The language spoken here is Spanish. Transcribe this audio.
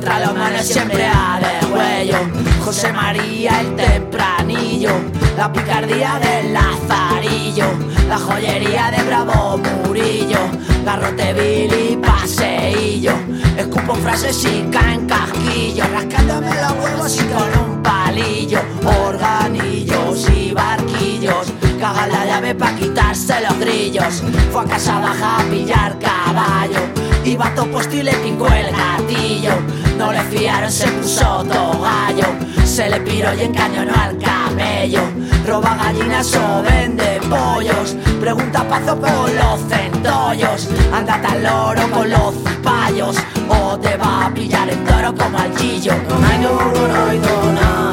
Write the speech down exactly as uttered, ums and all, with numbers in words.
contra los manes siempre a degüello. José María el tempranillo, la picardía del Lazarillo, la joyería de Bravo Murillo, garrote Billy paseillo. Escupo frases y caen casquillos, rascándome los huevos y con un palillo. Organillos y barquillos, caga la llave pa' quitarse los grillos. Fue a casa baja a pillar caballo, iba todo puesto y le picó el gatillo. No le fiaron, se puso todo gallo, se le piró y encañonó al camello. Roba gallinas o vende pollos, pregunta Pazo por los centollos. Anda tan loro con los cipayos, o te va a pillar el toro como al chillo. No hay no, no hay no, no.